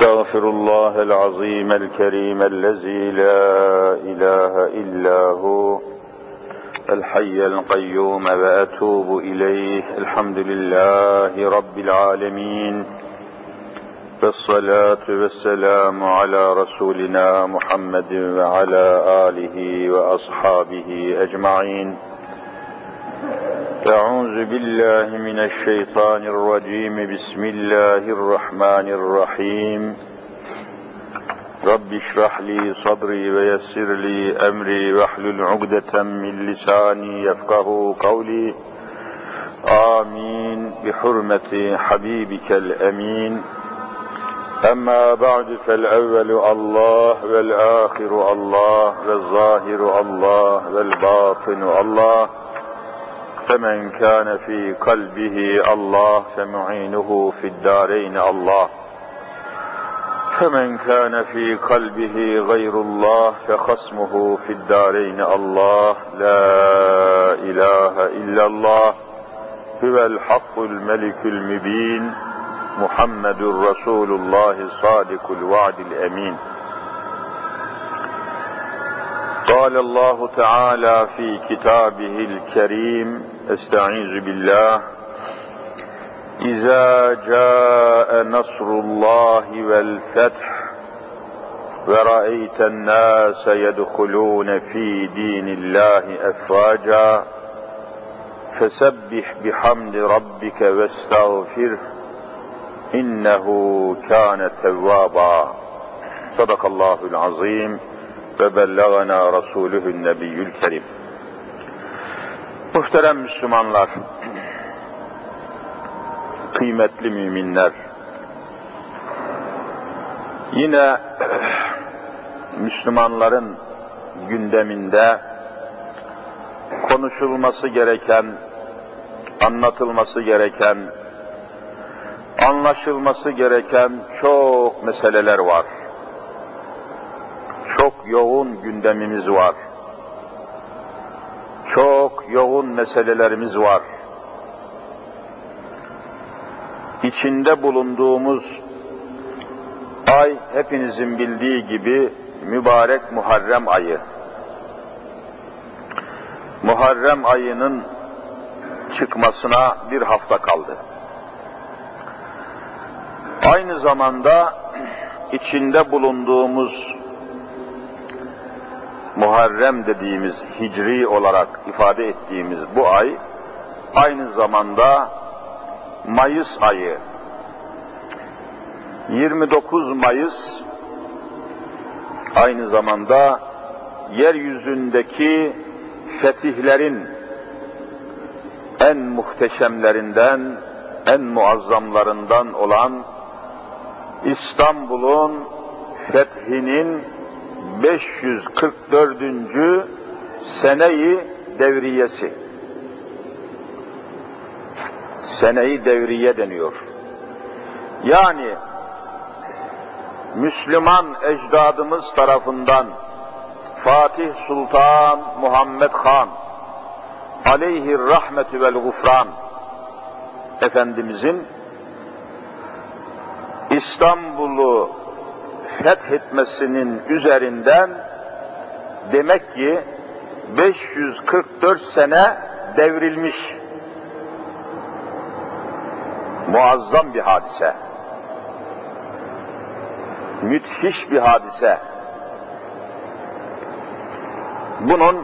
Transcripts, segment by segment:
أستغفر الله العظيم الكريم الذي لا إله إلا هو الحي القيوم وأتوب إليه. الحمد لله رب العالمين، والصلاة والسلام على رسولنا محمد وعلى آله وأصحابه أجمعين. أعوذ بالله من الشيطان الرجيم. بسم الله الرحمن الرحيم. رب اشرح لي صدري ويسر لي أمري واحلل عقدة من لساني يفقهوا قولي. آمين بحرمة حبيبك الأمين. أما بعد، فالأول الله والآخر الله والظاهر الله والباطن الله، فمن كان في قلبه الله فمعينه في الدارين الله، فمن كان في قلبه غير الله فخصمه في الدارين الله. لا إله إلا الله هو الحق الملك المبين، محمد رسول الله صادق الوعد الأمين. قال الله تعالى في كتابه الكريم: استعيذ بالله: إذا جاء نصر الله والفتح ورأيت الناس يدخلون في دين الله أفواجا فسبح بحمد ربك واستغفره إنه كان توابا. صدق الله العظيم ve bellagana Resulühün Nebiyyül Kerim. Muhterem Müslümanlar, kıymetli müminler, yine Müslümanların gündeminde konuşulması gereken, anlatılması gereken, anlaşılması gereken çok meseleler var. Çok yoğun gündemimiz var. Çok yoğun meselelerimiz var. İçinde bulunduğumuz ay, hepinizin bildiği gibi mübarek Muharrem ayı. Muharrem ayının çıkmasına bir hafta kaldı. Aynı zamanda içinde bulunduğumuz Muharrem dediğimiz, hicri olarak ifade ettiğimiz bu ay, aynı zamanda Mayıs ayı. 29 Mayıs, aynı zamanda yeryüzündeki fetihlerin en muhteşemlerinden, en muazzamlarından olan İstanbul'un fethinin 544. Sene-i devriyesi. Sene-i devriye deniyor. Yani Müslüman ecdadımız tarafından Fatih Sultan Muhammed Han aleyhi rahmetü vel gufran Efendimizin İstanbul'u fethetmesinin üzerinden demek ki 544 sene devrilmiş. Muazzam bir hadise. Müthiş bir hadise. Bunun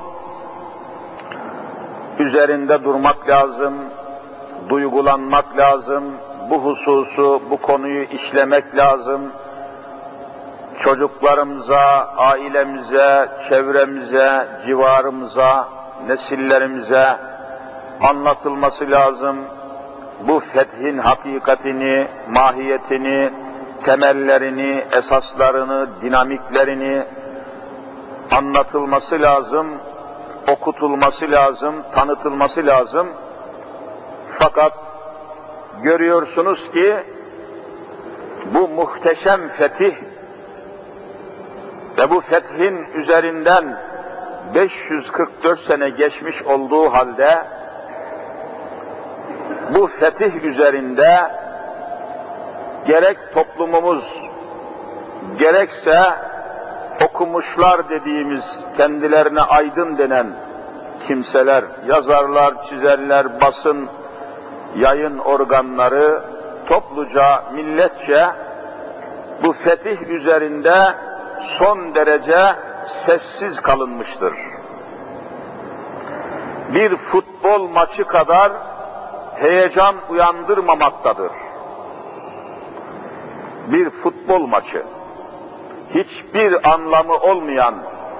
üzerinde durmak lazım, duygulanmak lazım, bu hususu, bu konuyu işlemek lazım. Çocuklarımıza, ailemize, çevremize, civarımıza, nesillerimize anlatılması lazım. Bu fethin hakikatini, mahiyetini, temellerini, esaslarını, dinamiklerini anlatılması lazım, okutulması lazım, tanıtılması lazım. Fakat görüyorsunuz ki bu muhteşem fetih ve bu fethin üzerinden 544 sene geçmiş olduğu halde bu fetih üzerinde gerek toplumumuz, gerekse okumuşlar dediğimiz, kendilerine aydın denen kimseler, yazarlar, çizerler, basın, yayın organları topluca, milletçe bu fetih üzerinde son derece sessiz kalınmıştır. Bir futbol maçı kadar heyecan uyandırmamaktadır. Bir futbol maçı, hiçbir anlamı olmayan,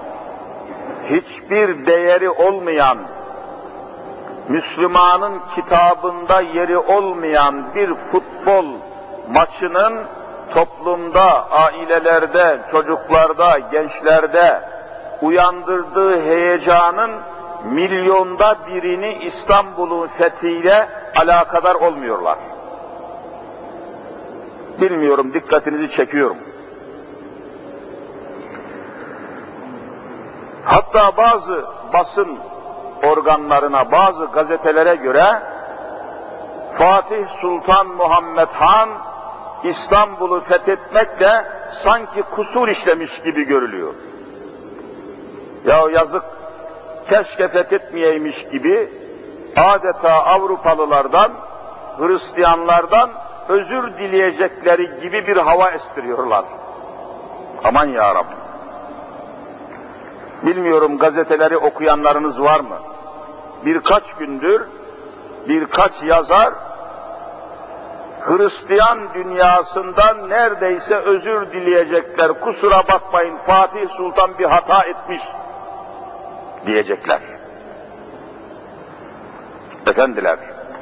hiçbir değeri olmayan, Müslümanın kitabında yeri olmayan bir futbol maçının toplumda, ailelerde, çocuklarda, gençlerde uyandırdığı heyecanın milyonda birini İstanbul'un fethiyle alakadar olmuyorlar. Bilmiyorum, dikkatinizi çekiyorum. Hatta bazı basın organlarına, bazı gazetelere göre Fatih Sultan Muhammed Han İstanbul'u fethetmekle sanki kusur işlemiş gibi görülüyor. Ya yazık, keşke fethetmeyeymiş gibi adeta Avrupalılardan, Hristiyanlardan özür dileyecekleri gibi bir hava estiriyorlar. Aman ya Rabbi. Bilmiyorum, gazeteleri okuyanlarınız var mı? Birkaç gündür birkaç yazar Hristiyan dünyasından neredeyse özür dileyecekler. Kusura bakmayın, Fatih Sultan bir hata etmiş diyecekler. Efendiler,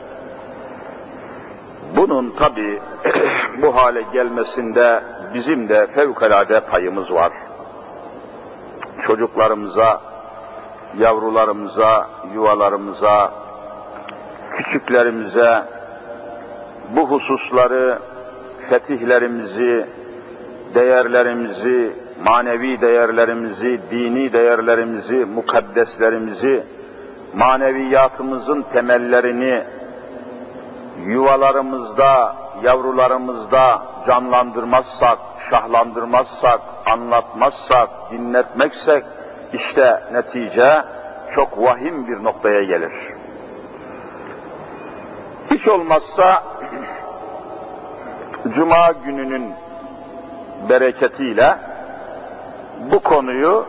bunun tabii bu hale gelmesinde bizim de fevkalade payımız var. Çocuklarımıza, yavrularımıza, yuvalarımıza, küçüklerimize bu hususları, fetihlerimizi, değerlerimizi, manevi değerlerimizi, dini değerlerimizi, mukaddeslerimizi, maneviyatımızın temellerini yuvalarımızda, yavrularımızda canlandırmazsak, şahlandırmazsak, anlatmazsak, dinletmeksek, işte netice çok vahim bir noktaya gelir. Hiç olmazsa Cuma gününün bereketiyle bu konuyu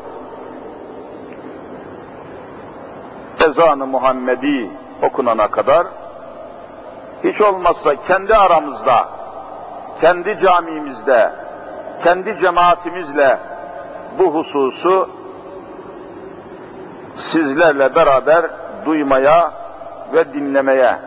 ezan-ı Muhammedi okunana kadar hiç olmazsa kendi aramızda, kendi camimizde, kendi cemaatimizle bu hususu sizlerle beraber duymaya ve dinlemeye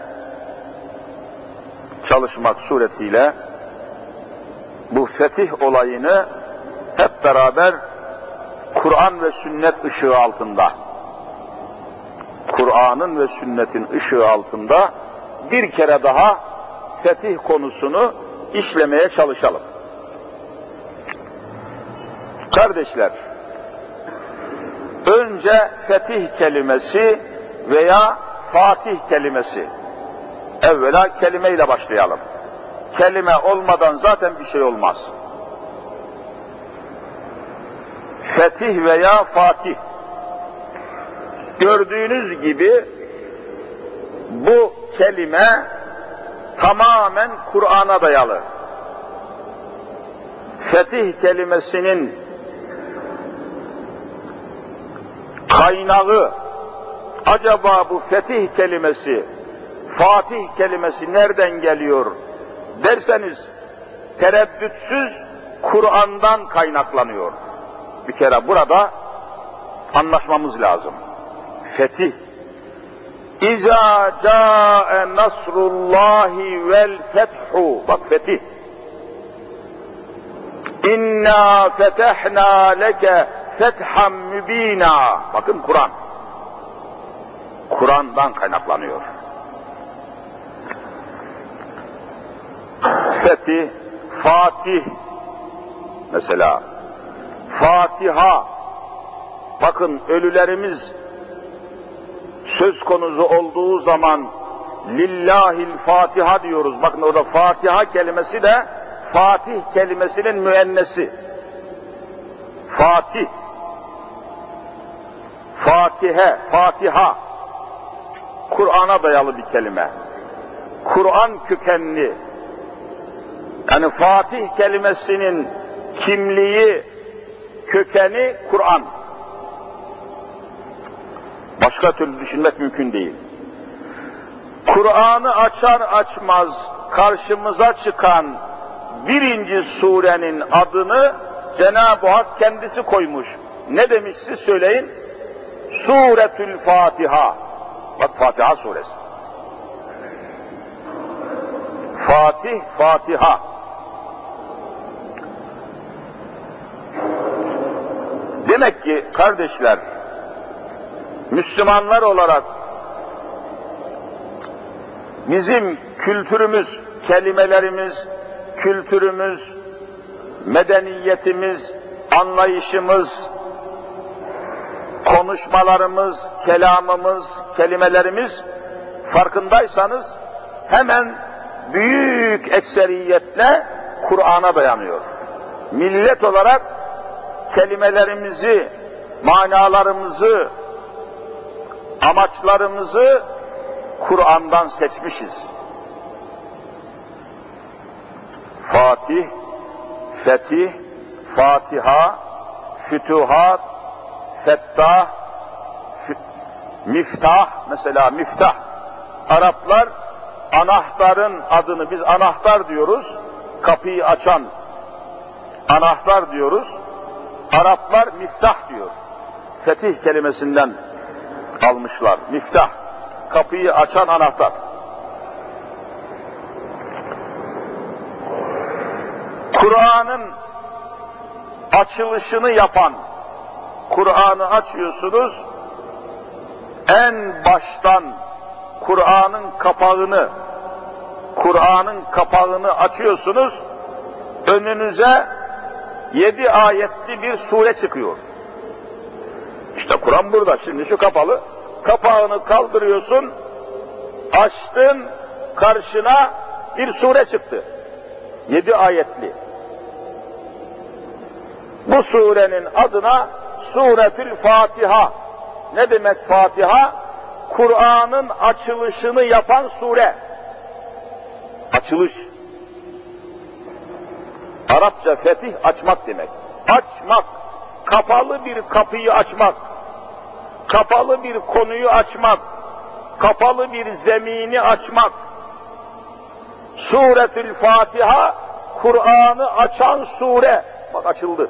çalışmak suretiyle bu fetih olayını hep beraber Kur'an ve sünnet ışığı altında, Kur'an'ın ve sünnetin ışığı altında bir kere daha fetih konusunu işlemeye çalışalım. Kardeşler, önce fetih kelimesi veya Fatih kelimesi, evvela kelimeyle başlayalım. Kelime olmadan zaten bir şey olmaz. Fetih veya Fatih. Gördüğünüz gibi bu kelime tamamen Kur'an'a dayalı. Fetih kelimesinin kaynağı, acaba bu fetih kelimesi, Fatih kelimesi nereden geliyor derseniz, tereddütsüz Kur'an'dan kaynaklanıyor. Bir kere burada anlaşmamız lazım. Fetih. İza câe nasrullahi vel fethu. Bak fetih. İnna fetehna leke fethan mübina. Bakın Kur'an. Kur'an'dan kaynaklanıyor. Fetih, Fatih mesela, Fatiha. Bakın ölülerimiz söz konusu olduğu zaman lillahil Fatiha diyoruz. Bakın orada Fatiha kelimesi de Fatih kelimesinin müennesi. Fatih, Fatihe, Fatiha, Kur'an'a dayalı bir kelime. Kur'an kökenli, yani Fatih kelimesinin kimliği, kökeni Kur'an. Başka türlü düşünmek mümkün değil. Kur'an'ı açar açmaz karşımıza çıkan birinci surenin adını Cenab-ı Hak kendisi koymuş. Ne demiş siz söyleyin? Suretül Fatiha. Bak Fatiha suresi. Fatih, Fatiha. Demek ki kardeşler, Müslümanlar olarak bizim kültürümüz, kelimelerimiz, kültürümüz, medeniyetimiz, anlayışımız, konuşmalarımız, kelamımız, kelimelerimiz farkındaysanız hemen büyük ekseriyetle Kur'an'a dayanıyor. Millet olarak kelimelerimizi, manalarımızı, amaçlarımızı Kur'an'dan seçmişiz. Fatih, Fetih, Fatiha, Fütuhat, Fettah, Miftah, mesela Miftah. Araplar anahtarın adını, biz anahtar diyoruz, kapıyı açan anahtar diyoruz. Araplar Miftah diyor. Fetih kelimesinden almışlar. Miftah, kapıyı açan anahtar. Kur'an'ın açılışını yapan, Kur'an'ı açıyorsunuz, en baştan Kur'an'ın kapağını açıyorsunuz, önünüze 7 ayetli bir sure çıkıyor. İşte Kur'an burada, şimdi şu kapalı, kapağını kaldırıyorsun, açtın, karşına bir sure çıktı. 7 ayetli. Bu surenin adına Suretül Fatiha. Ne demek Fatiha? Kur'an'ın açılışını yapan sure. Açılış. Arapça fetih açmak demek. Açmak, kapalı bir kapıyı açmak, kapalı bir konuyu açmak, kapalı bir zemini açmak. Suretül Fatiha, Kur'an'ı açan sure. Bak açıldı.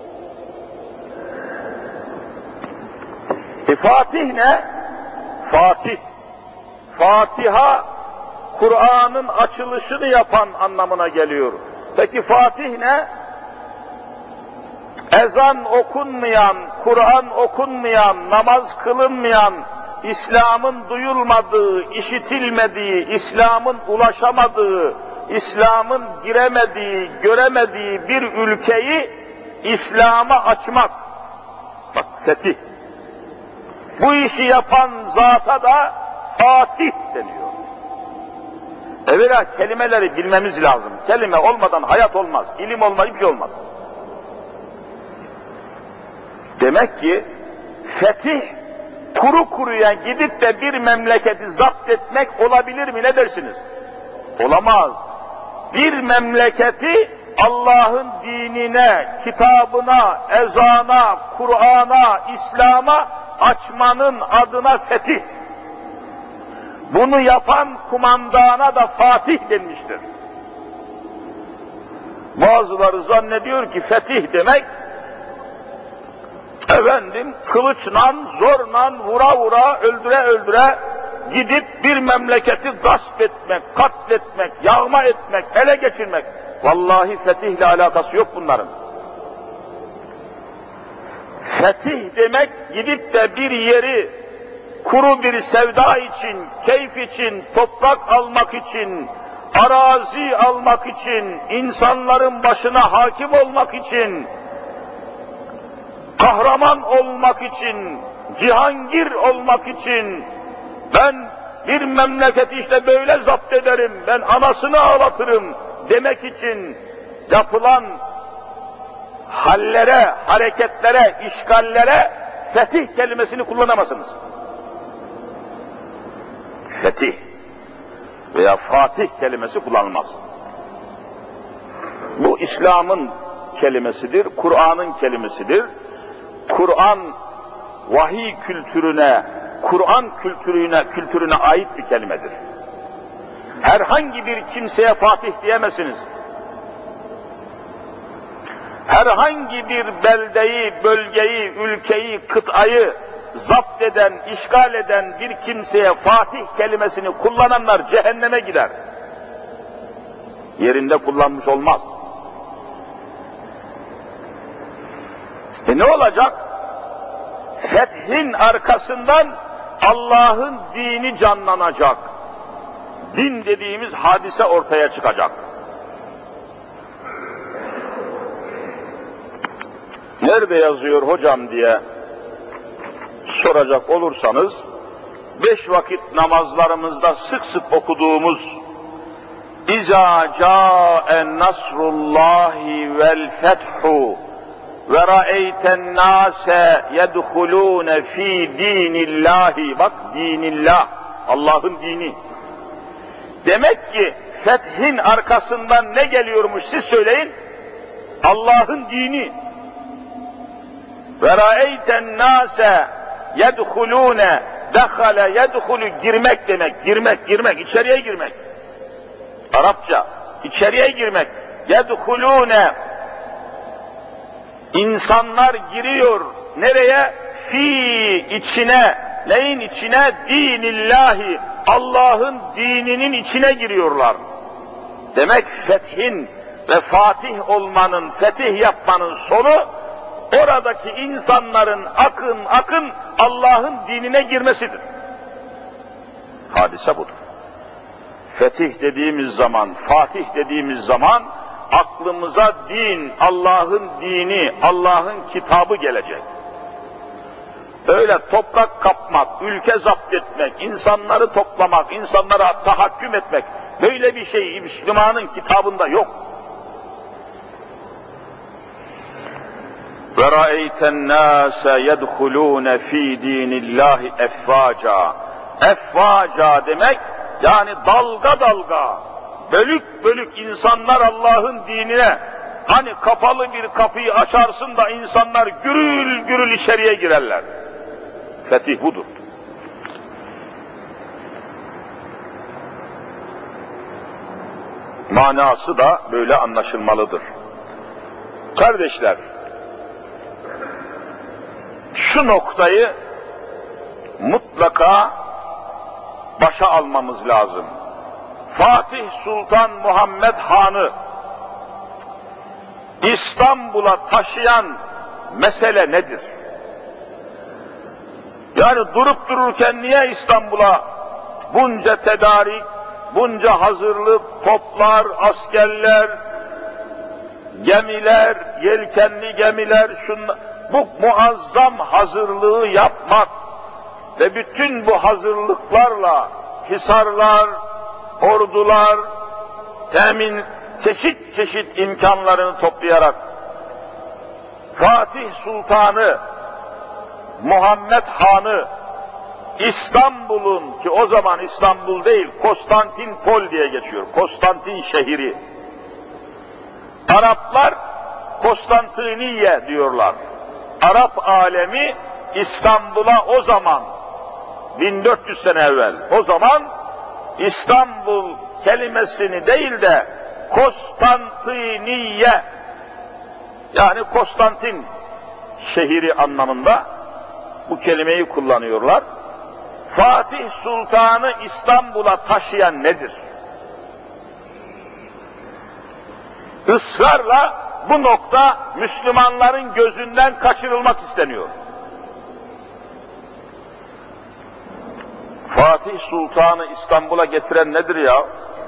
Fatih ne? Fatih. Fatiha, Kur'an'ın açılışını yapan anlamına geliyor. Peki Fatih ne? Ezan okunmayan, Kur'an okunmayan, namaz kılınmayan, İslam'ın duyulmadığı, işitilmediği, İslam'ın ulaşamadığı, İslam'ın giremediği, göremediği bir ülkeyi İslam'a açmak. Bak fetih. Bu işi yapan zata da Fatih deniyor. Evvela kelimeleri bilmemiz lazım. Kelime olmadan hayat olmaz, ilim olmaz, hiçbir şey olmaz. Demek ki fetih, kuru kuruya gidip de bir memleketi zapt etmek olabilir mi, ne dersiniz? Olamaz. Bir memleketi Allah'ın dinine, kitabına, ezana, Kur'an'a, İslam'a açmanın adına fetih. Bunu yapan kumandana da Fatih denmiştir. Bazıları zannediyor ki fetih demek, efendim kılıçla, zorla, vura vura, öldüre öldüre gidip bir memleketi gasp etmek, katletmek, yağma etmek, ele geçirmek. Vallahi fetihle alakası yok bunların. Fetih demek gidip de bir yeri kuru bir sevda için, keyif için, toprak almak için, arazi almak için, insanların başına hakim olmak için, kahraman olmak için, cihangir olmak için, ben bir memleketi işte böyle zapt ederim, ben anasını ağlatırım demek için yapılan hallere, hareketlere, işgallere fetih kelimesini kullanamazsınız. Fetih veya Fatih kelimesi kullanılmaz. Bu İslam'ın kelimesidir, Kur'an'ın kelimesidir. Kur'an vahiy kültürüne, Kur'an kültürüne ait bir kelimedir. Herhangi bir kimseye Fatih diyemezsiniz. Herhangi bir beldeyi, bölgeyi, ülkeyi, kıtayı zapt eden, işgal eden bir kimseye Fatih kelimesini kullananlar cehenneme gider. Yerinde kullanmış olmaz. Ne olacak? Fethin arkasından Allah'ın dini canlanacak. Din dediğimiz hadise ortaya çıkacak. Nerede yazıyor hocam diye soracak olursanız, 5 vakit namazlarımızda sık sık okuduğumuz İzâ câen nasrullâhi vel fethu ve ra'eyten nâse yedhulûne fî dînillâhi, bak dinillah, Allah'ın dini. Demek ki fethin arkasından ne geliyormuş siz söyleyin? Allah'ın dini. Ve ra'eyten nâse yedhulûne, dehale yedhulû, girmek demek, girmek, içeriye girmek. Arapça, içeriye girmek. Yedhulûne, insanlar giriyor. Nereye? Fi, içine. Neyin içine? Dinillahi. Allah'ın dininin içine giriyorlar. Demek fethin ve fatih olmanın, fetih yapmanın sonu, oradaki insanların akın Allah'ın dinine girmesidir. Hadise budur. Fetih dediğimiz zaman, fatih dediğimiz zaman aklımıza din, Allah'ın dini, Allah'ın kitabı gelecek. Öyle toprak kapmak, ülke zapt etmek, insanları toplamak, insanlara tahakküm etmek, böyle bir şey Müslümanın kitabında yok. وَرَأَيْتَ النَّاسَ يَدْخُلُونَ ف۪ي د۪ينِ اللّٰهِ اَفْوَاجًا. Efvaca demek, yani dalga dalga, bölük bölük insanlar Allah'ın dinine, hani kapalı bir kapıyı açarsın da insanlar gürül gürül içeriye girerler. Fetih budur. Manası da böyle anlaşılmalıdır. Kardeşler, şu noktayı mutlaka başa almamız lazım. Fatih Sultan Muhammed Han'ı İstanbul'a taşıyan mesele nedir? Yani durup dururken niye İstanbul'a bunca tedarik, bunca hazırlık, toplar, askerler, gemiler, yelkenli gemiler, bu muazzam hazırlığı yapmak ve bütün bu hazırlıklarla hisarlar, ordular, çeşit çeşit imkanlarını toplayarak Fatih Sultan'ı, Muhammed Han'ı İstanbul'un, ki o zaman İstanbul değil, Konstantinpol diye geçiyor, Konstantin şehri. Araplar Konstantiniye diyorlar. Arap alemi İstanbul'a o zaman, 1400 sene evvel, o zaman İstanbul kelimesini değil de Konstantiniye, yani Konstantin şehri anlamında bu kelimeyi kullanıyorlar. Fatih Sultan'ı İstanbul'a taşıyan nedir? Israrla bu nokta Müslümanların gözünden kaçırılmak isteniyor. Fatih Sultan'ı İstanbul'a getiren nedir ya?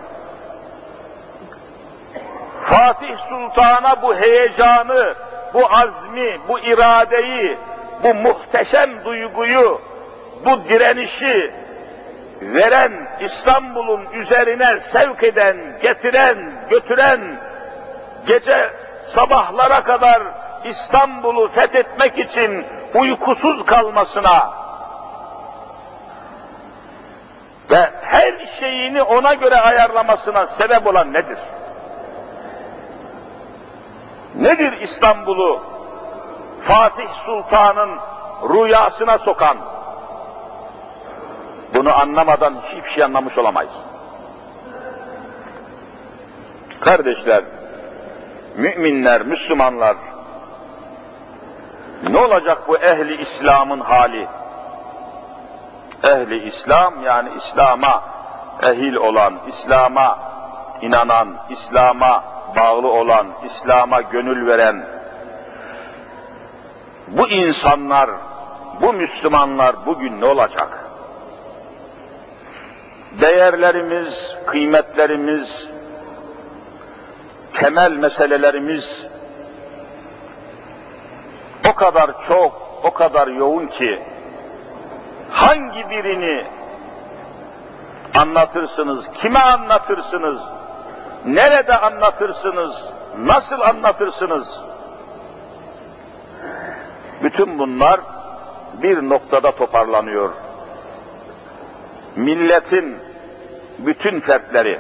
Fatih Sultan'a bu heyecanı, bu azmi, bu iradeyi, bu muhteşem duyguyu, bu direnişi veren, İstanbul'un üzerine sevk eden, getiren, götüren, gece sabahlara kadar İstanbul'u fethetmek için uykusuz kalmasına ve her şeyini ona göre ayarlamasına sebep olan nedir? Nedir İstanbul'u Fatih Sultan'ın rüyasına sokan? Bunu anlamadan hiçbir şey anlamış olamayız. Kardeşler, müminler, Müslümanlar, ne olacak bu ehli İslam'ın hali? Ehli İslam, yani İslam'a ehil olan, İslam'a inanan, İslam'a bağlı olan, İslam'a gönül veren bu insanlar, bu Müslümanlar bugün ne olacak? Değerlerimiz, kıymetlerimiz, temel meselelerimiz o kadar çok, o kadar yoğun ki hangi birini anlatırsınız, kime anlatırsınız, nerede anlatırsınız, nasıl anlatırsınız? Bütün bunlar bir noktada toparlanıyor. Milletin bütün fertleri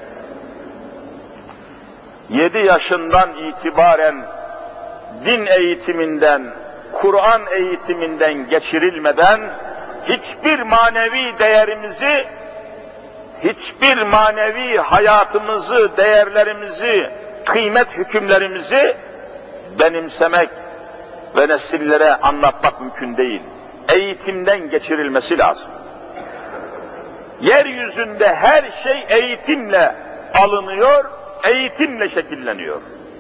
7 yaşından itibaren din eğitiminden, Kur'an eğitiminden geçirilmeden hiçbir manevi değerimizi, hiçbir manevi hayatımızı, değerlerimizi, kıymet hükümlerimizi benimsemek ve nesillere anlatmak mümkün değil. Eğitimden geçirilmesi lazım. Yeryüzünde her şey eğitimle alınıyor, eğitimle şekilleniyor.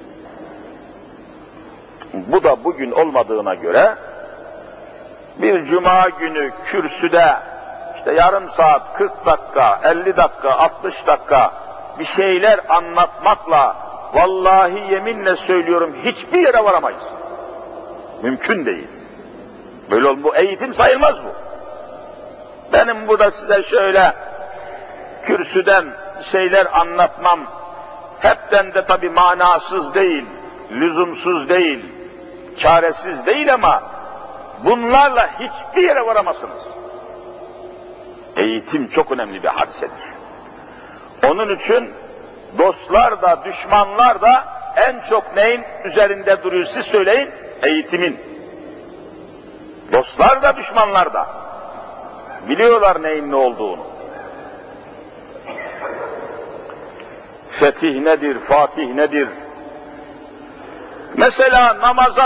Bu da bugün olmadığına göre bir cuma günü kürsüde işte yarım saat, 40 dakika, 50 dakika, 60 dakika bir şeyler anlatmakla vallahi yeminle söylüyorum hiçbir yere varamayız. Mümkün değil. Böyle bu eğitim sayılmaz bu. Benim burada size şöyle kürsüden şeyler anlatmam hepten de tabii manasız değil, lüzumsuz değil, çaresiz değil ama bunlarla hiçbir yere varamazsınız. Eğitim çok önemli bir hadisedir. Onun için dostlar da düşmanlar da en çok neyin üzerinde duruyor siz söyleyin? Eğitimin. Dostlar da düşmanlar da biliyorlar neyin ne olduğunu. Fetih nedir, Fatih nedir? Mesela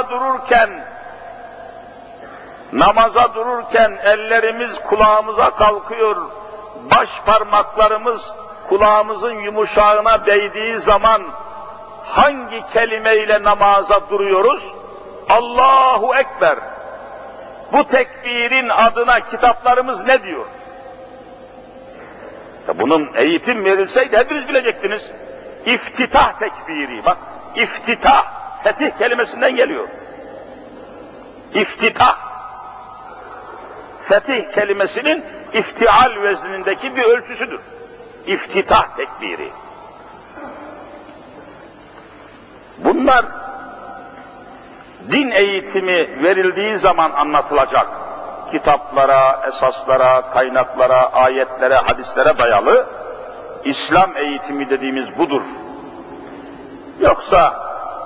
namaza dururken ellerimiz kulağımıza kalkıyor, baş parmaklarımız kulağımızın yumuşağına değdiği zaman hangi kelimeyle namaza duruyoruz? Allahu Ekber. Bu tekbirin adına kitaplarımız ne diyor? Bunun eğitim verilseydi hepiniz bilecektiniz. İftitah tekbiri, bak iftitah, fetih kelimesinden geliyor. İftitah, fetih kelimesinin iftial veznindeki bir ölçüsüdür. İftitah tekbiri. Bunlar din eğitimi verildiği zaman anlatılacak. Kitaplara, esaslara, kaynaklara, ayetlere, hadislere dayalı İslam eğitimi dediğimiz budur. Yoksa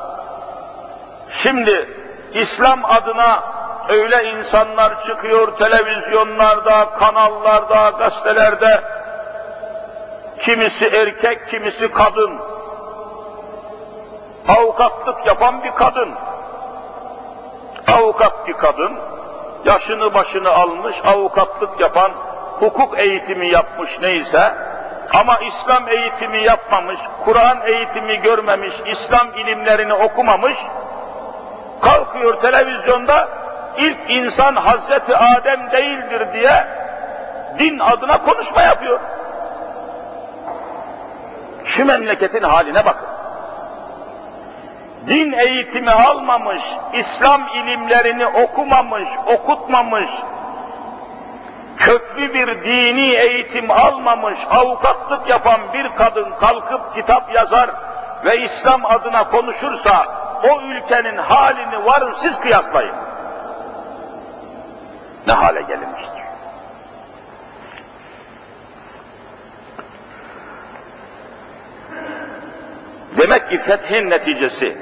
şimdi İslam adına öyle insanlar çıkıyor televizyonlarda, kanallarda, gazetelerde, kimisi erkek, kimisi kadın, avukatlık yapan bir kadın, avukat bir kadın, yaşını başını almış, avukatlık yapan, hukuk eğitimi yapmış neyse, ama İslam eğitimi yapmamış, Kur'an eğitimi görmemiş, İslam ilimlerini okumamış, kalkıyor televizyonda, ilk insan Hazreti Adem değildir diye din adına konuşma yapıyor. Şu memleketin haline bakın. Din eğitimi almamış, İslam ilimlerini okumamış, okutmamış, köklü bir dini eğitim almamış, avukatlık yapan bir kadın kalkıp kitap yazar ve İslam adına konuşursa, o ülkenin halini varın siz kıyaslayın. Ne hale gelinmiştir. Demek ki fethin neticesi,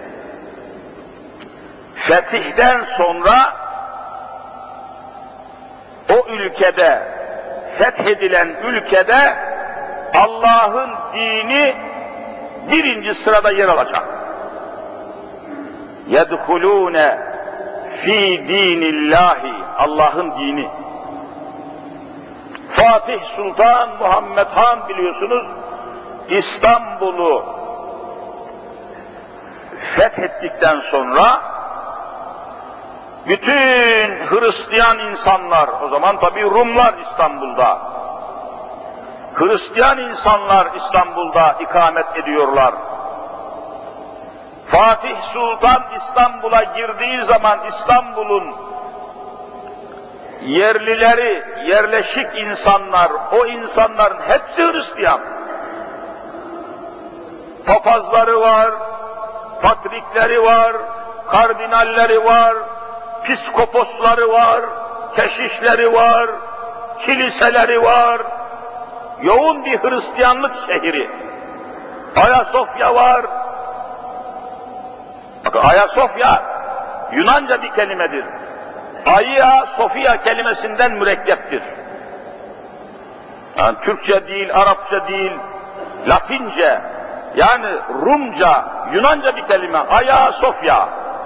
fetihten sonra o ülkede, fethedilen ülkede Allah'ın dini birinci sırada yer alacak. يَدْخُلُونَ ف۪ي دِينِ اللّٰهِ Allah'ın dini. Fatih Sultan Muhammed Han biliyorsunuz, İstanbul'u fethettikten sonra bütün Hristiyan insanlar, o zaman tabii Rumlar İstanbul'da, Hristiyan insanlar İstanbul'da ikamet ediyorlar. Fatih Sultan İstanbul'a girdiği zaman İstanbul'un yerlileri, yerleşik insanlar, o insanların hepsi Hristiyan. Papazları var, patrikleri var, kardinalleri var, piskoposları var, keşişleri var, kiliseleri var. Yoğun bir Hristiyanlık şehri. Ayasofya var. Bakın Ayasofya Yunanca bir kelimedir. Ayya Sofya kelimesinden mürekkeptir. Yani Türkçe değil, Arapça değil, Latince, yani Rumca, Yunanca bir kelime. Ayya Sofya.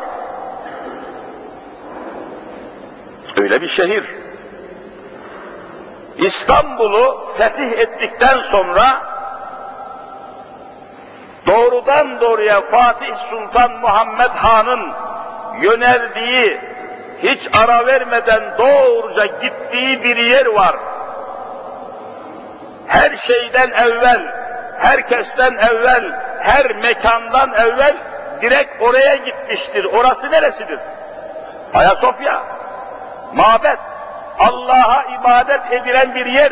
Öyle bir şehir. İstanbul'u fetih ettikten sonra doğrudan doğruya Fatih Sultan Muhammed Han'ın yöneldiği, hiç ara vermeden doğruca gittiği bir yer var. Her şeyden evvel, herkesten evvel, her mekandan evvel direkt oraya gitmiştir. Orası neresidir? Ayasofya. Mabet. Allah'a ibadet edilen bir yer.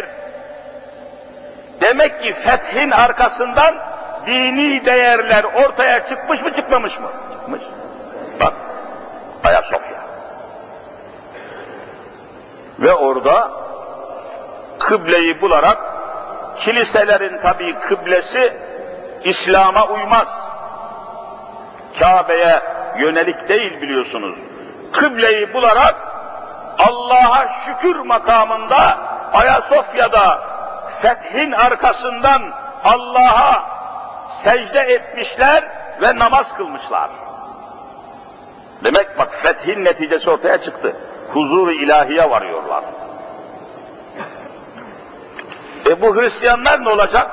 Demek ki fethin arkasından dini değerler ortaya çıkmış mı çıkmamış mı? Çıkmış. Bak, Ayasofya. Ve orada kıbleyi bularak, kiliselerin tabii kıblesi İslam'a uymaz. Kabe'ye yönelik değil biliyorsunuz. Kıbleyi bularak Allah'a şükür makamında Ayasofya'da fethin arkasından Allah'a secde etmişler ve namaz kılmışlar. Demek bak fethin neticesi ortaya çıktı. Huzur-u ilahiye varıyorlar. Bu Hristiyanlar ne olacak?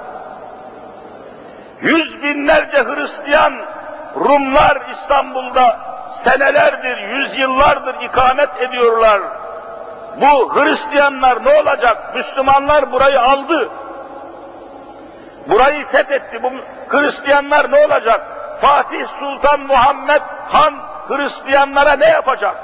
Yüz binlerce Hristiyan Rumlar İstanbul'da senelerdir, yüzyıllardır ikamet ediyorlar. Bu Hristiyanlar ne olacak? Müslümanlar burayı aldı. Burayı fethetti. Bu Hristiyanlar ne olacak? Fatih Sultan Muhammed Han Hristiyanlara ne yapacak?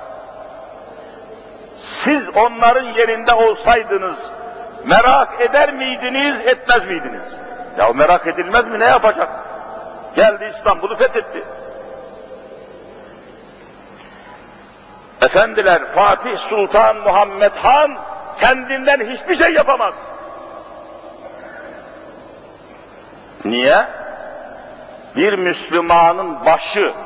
Siz onların yerinde olsaydınız merak eder miydiniz, etmez miydiniz? Ya merak edilmez mi? Ne yapacak? Geldi İstanbul'u fethetti. Efendiler, Fatih Sultan Muhammed Han kendinden hiçbir şey yapamaz. Niye? Bir Müslümanın başı,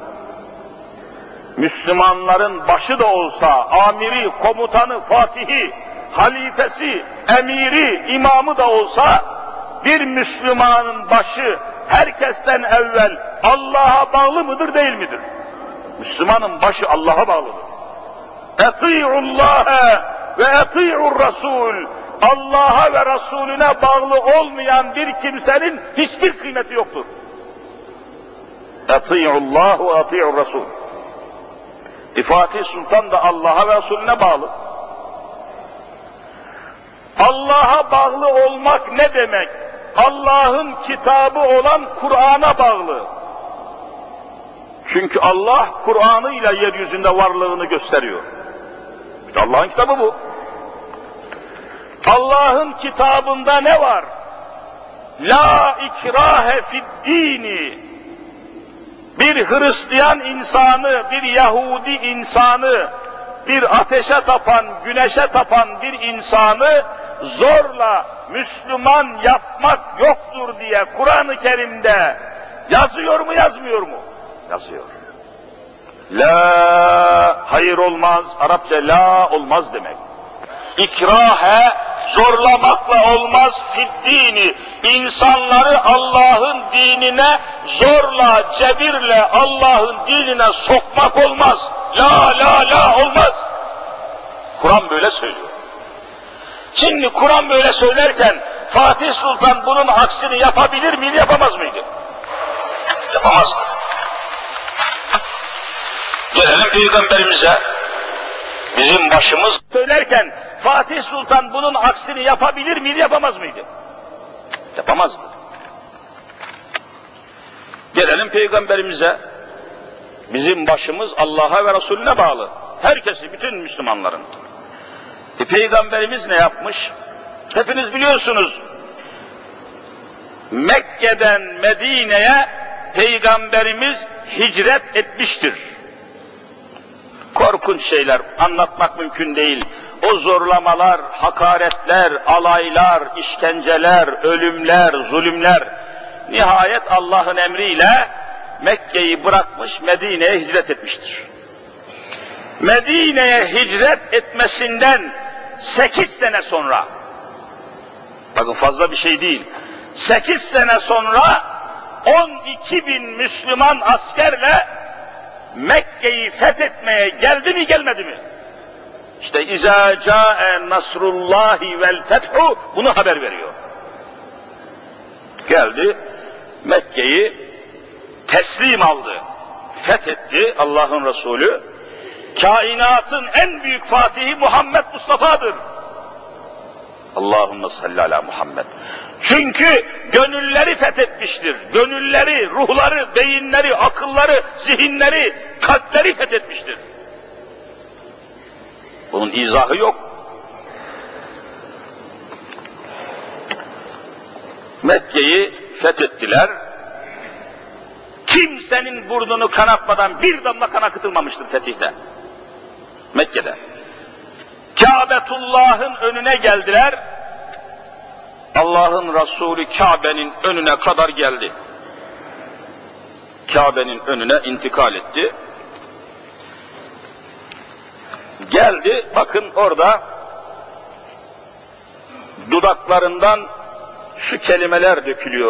Müslümanların başı da olsa, amiri, komutanı, fatihi, halifesi, emiri, imamı da olsa, bir Müslümanın başı herkesten evvel Allah'a bağlı mıdır, değil midir? Müslümanın başı Allah'a bağlıdır. Eti'ullâhe ve eti'ur Rasul. Allah'a ve Resulüne bağlı olmayan bir kimsenin hiçbir kıymeti yoktur. Eti'ullâhe ve eti'ur Rasul. Fatih Sultan da Allah'a ve Resulüne bağlı. Allah'a bağlı olmak ne demek? Allah'ın kitabı olan Kur'an'a bağlı. Çünkü Allah Kur'an'ıyla yeryüzünde varlığını gösteriyor. İşte Allah'ın kitabı bu. Allah'ın kitabında ne var? La ikrahe fid dini. bir Hristiyan insanı, bir Yahudi insanı, bir ateşe tapan, güneşe tapan bir insanı zorla Müslüman yapmak yoktur diye Kur'an-ı Kerim'de yazıyor mu, yazmıyor mu? Yazıyor. La, hayır olmaz, Arapça la olmaz demek. İkrahe, zorlamakla olmaz fiddini, insanları Allah'ın dinine zorla, cebirle Allah'ın dinine sokmak olmaz. La olmaz. Kur'an böyle söylüyor. Şimdi Kur'an böyle söylerken Fatih Sultan bunun aksini yapabilir miydi, yapamaz mıydı? Yapamazdı. Gelelim Peygamberimize. Bizim başımız söylerken Fatih Sultan bunun aksini yapabilir miydi, yapamaz mıydı? Yapamazdı. Gelelim Peygamberimize. Bizim başımız Allah'a ve Resulüne bağlı. Herkesi, bütün Müslümanların. Peygamberimiz ne yapmış? Hepiniz biliyorsunuz. Mekke'den Medine'ye Peygamberimiz hicret etmiştir. Korkunç şeyler, anlatmak mümkün değil. O zorlamalar, hakaretler, alaylar, işkenceler, ölümler, zulümler. Nihayet Allah'ın emriyle Mekke'yi bırakmış, Medine'ye hicret etmiştir. Medine'ye hicret etmesinden 8 sene sonra, bakın fazla bir şey değil, 8 sene sonra 12.000 Müslüman askerle Mekke'yi fethetmeye geldi mi, gelmedi mi? İşte İzâ câe nasrullâhi vel fethu bunu haber veriyor. Geldi, Mekke'yi teslim aldı, fethetti Allah'ın Resulü. Kainatın en büyük fatihi Muhammed Mustafa'dır. Allahümme salli ala Muhammed. Çünkü gönülleri fethetmiştir. Gönülleri, ruhları, beyinleri, akılları, zihinleri, kalpleri fethetmiştir. Bunun izahı yok. Mekke'yi fethettiler. Kimsenin burnunu kanatmadan bir damla kan akıtılmamıştır fetihte. Mekke'de. Kâbetullah'ın önüne geldiler. Allah'ın Resulü Kabe'nin önüne kadar geldi. Kabe'nin önüne intikal etti. Geldi, bakın orada dudaklarından şu kelimeler dökülüyor.